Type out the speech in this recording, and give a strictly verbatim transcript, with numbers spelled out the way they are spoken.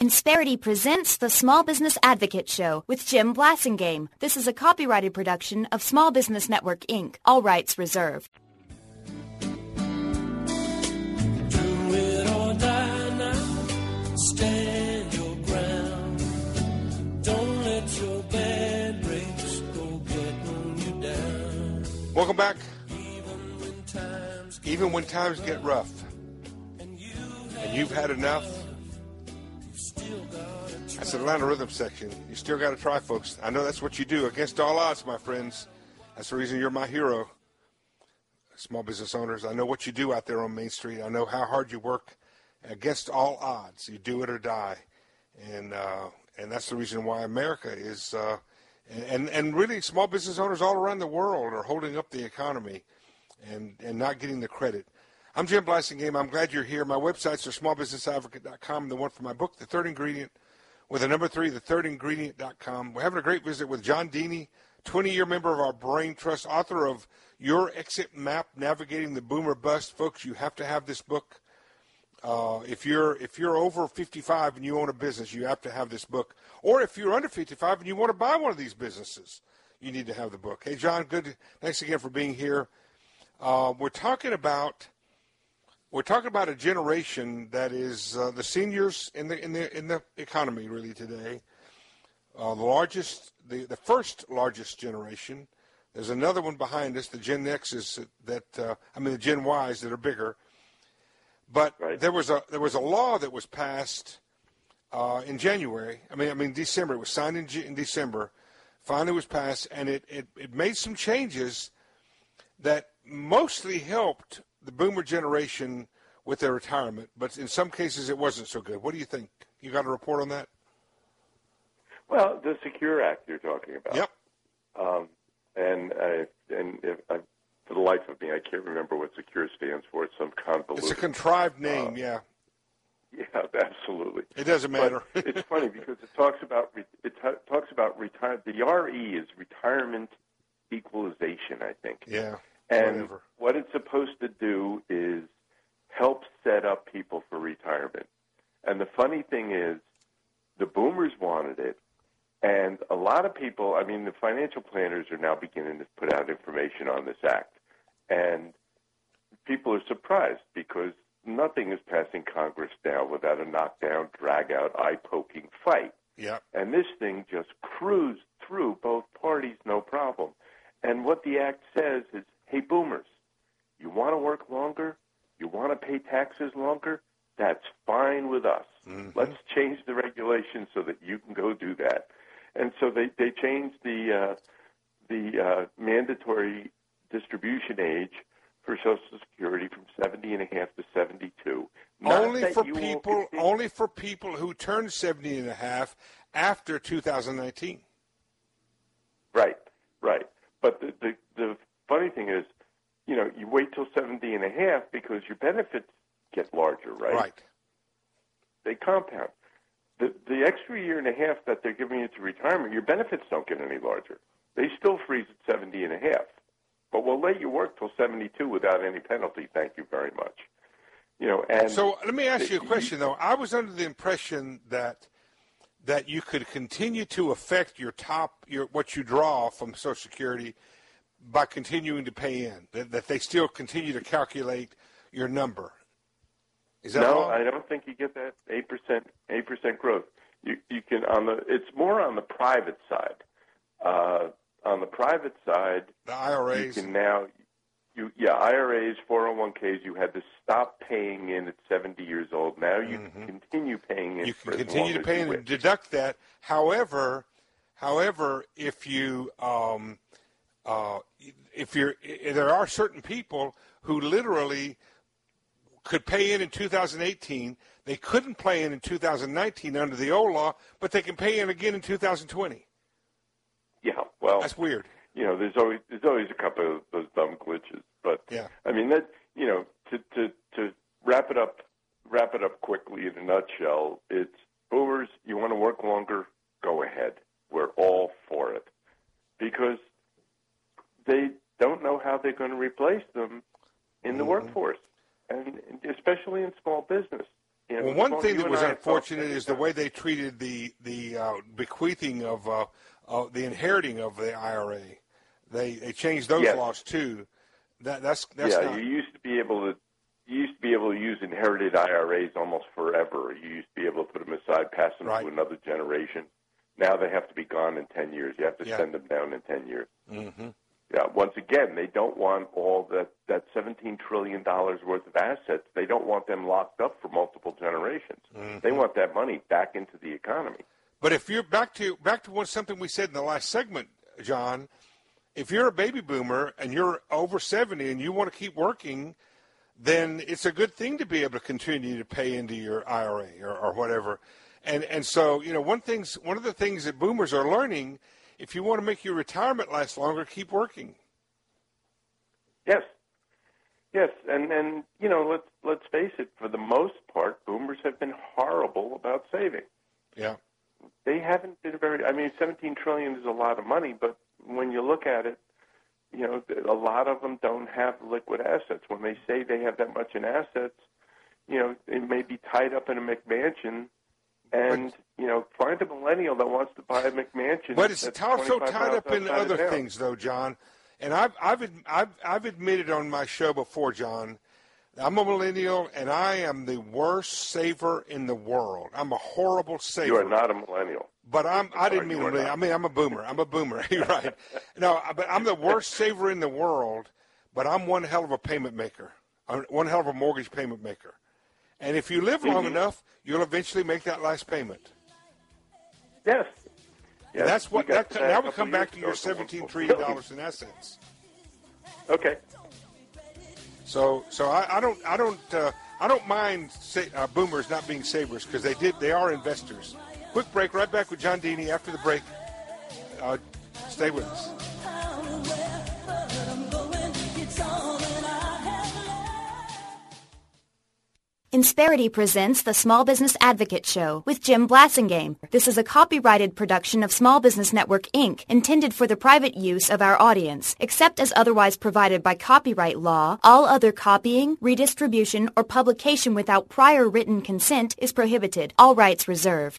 Insperity presents the Small Business Advocate Show with Jim Blasingame. This is a copyrighted production of Small Business Network, Incorporated. All rights reserved. Do it or die now. Stand your ground. Don't let your bad breaks go getting you down. Welcome back. Even when times get, Even when times get rough and you and you've had enough, still gotta try. that's the Atlanta Rhythm section. You still got to try, folks. I know that's what you do against all odds, my friends. That's the reason you're my hero. Small business owners, I know what you do out there on Main Street. I know how hard you work against all odds. You do it or die. And uh, and that's the reason why America is, uh, and, and really small business owners all around the world are holding up the economy and, and not getting the credit. I'm Jim Blasingame. I'm glad you're here. My websites are small business advocate dot com and the one for my book, The Third Ingredient, with the number three, the third ingredient dot com. We're having a great visit with John Deeney, twenty-year member of our Brain Trust, author of Your Exit Map, Navigating the Boomer Bust. Folks, you have to have this book. Uh, if you're if you're over fifty-five and you own a business, you have to have this book. Or if you're under fifty-five and you want to buy one of these businesses, you need to have the book. Hey, John, good. Thanks again for being here. Uh, we're talking about we're talking about a generation that is uh, the seniors in the in the in the economy really today. Uh, the largest, the, the first largest generation. There's another one behind us, the Gen X's that uh, I mean the Gen Ys that are bigger. But Right. there was a there was a law that was passed uh, in January. I mean I mean December. It was signed in, G- in December. Finally, was passed, and it, it it made some changes that mostly helped the Boomer generation with their retirement. But in some cases, it wasn't so good. What do you think? You got a report on that? Well, the Secure Act you're talking about. Yep. Um, and uh, and if I, for the life of me, I can't remember what Secure stands for. It's some convoluted. It's a contrived name. uh, yeah. Yeah, absolutely. It doesn't matter. But it's funny because it talks about re- it t- talks about retire. The R E is retirement equalization, I think. Yeah. And whatever. what it's supposed to do is help set up people for retirement. And the funny thing is, the boomers wanted it, and a lot of people, I mean, the financial planners are now beginning to put out information on this act. And people are surprised because nothing is passing Congress now without a knockdown, drag-out, eye-poking fight. Yeah. And this thing just cruised through both parties, no problem. And what the act says is, hey, boomers, you want to work longer? You want to pay taxes longer? That's fine with us. Mm-hmm. Let's change the regulations so that you can go do that. And so they, they changed the uh, the uh, mandatory distribution age for Social Security from seventy and a half to seventy-two. Not Only that for you will people continue- only for people who turned seventy and a half after two thousand nineteen. Right, right. But the, the, the funny thing is, you know, you wait till seventy and a half because your benefits get larger, right? Right. They compound. The, the extra year and a half that they're giving you to retirement, your benefits don't get any larger. They still freeze at seventy and a half. But we'll let you work till seventy-two without any penalty. Thank you very much. You know, and So let me ask the- you a question, though. I was under the impression that that you could continue to affect your top, your what you draw from Social Security by continuing to pay in. That, that they still continue to calculate your number. Is that no, wrong? I don't think you get that eight percent eight percent growth. You you can on the it's more on the private side. Uh, on the private side, The I R you As. can now you yeah I R As, four oh one k's. You had to stop paying in at seventy years old. Now you Mhm. can continue paying in. You for can as continue long to as pay you and wish. deduct that. However, however, if you um, uh, if you're there are certain people who literally could pay in in two thousand eighteen. They couldn't pay in in two thousand nineteen under the old law, but they can pay in again in two thousand twenty. Yeah, well, That's weird. you know, there's always there's always a couple of those dumb glitches, but Yeah. I mean that you know to to to wrap it up wrap it up quickly in a nutshell, it's boomers. You want to work longer? Go ahead. We're all for it because they don't know how they're going to replace them in the Mhm. workforce, and especially in small business. You know, well, one well, thing you that and was I have unfortunate talked is the way they treated the the uh, bequeathing of uh, uh, the inheriting of the I R A. They they changed those Yes. laws too. That that's that's yeah, not. you used to be able to you used to be able to use inherited I R As almost forever. You used to be able to put them aside, pass them Right. to another generation. Now they have to be gone in ten years. You have to Yeah. send them down in ten years. Mm-hmm. Yeah. Once again, they don't want all that that seventeen trillion dollars worth of assets. They don't want them locked up for multiple generations. Mm-hmm. They want that money back into the economy. But if you're back to back to what something we said in the last segment, John, if you're a baby boomer and you're over seventy and you want to keep working, then it's a good thing to be able to continue to pay into your I R A or, or whatever. And and so, you know, one things one of the things that boomers are learning, if you want to make your retirement last longer, keep working. Yes. Yes, and, and you know, let's let's face it, for the most part, boomers have been horrible about saving. Yeah. They haven't been very, I mean, seventeen trillion dollars is a lot of money, but when you look at it, you know, a lot of them don't have liquid assets. When they say they have that much in assets, you know, it may be tied up in a McMansion, and, but, you know, find a millennial that wants to buy a McMansion. But it's that's also twenty-five tied miles up in outside of other town. things, though, John. And I've, I've, I've, I've admitted on my show before, John, I'm a millennial, and I am the worst saver in the world. I'm a horrible saver. You are not a millennial. But I'm, I didn't mean you are to. not. I mean, I'm a boomer. I'm a boomer. You're right. No, but I'm the worst saver in the world, but I'm one hell of a payment maker, I'm one hell of a mortgage payment maker. And if you live long Mhm. enough, you'll eventually make that last payment. Yes. And Yes. that's what. We got That, to that now a we couple come back years to your ago, so seventeen one- trillion dollars in assets. Okay. So, so I, I don't, I don't, uh, I don't mind sa- uh, boomers not being savers because they did, they are investors. Quick break. Right back with John Deeney after the break. Uh, stay with us. Insperity presents the Small Business Advocate Show with Jim Blasingame. This is a copyrighted production of Small Business Network, Incorporated, intended for the private use of our audience. Except as otherwise provided by copyright law, all other copying, redistribution, or publication without prior written consent is prohibited. All rights reserved.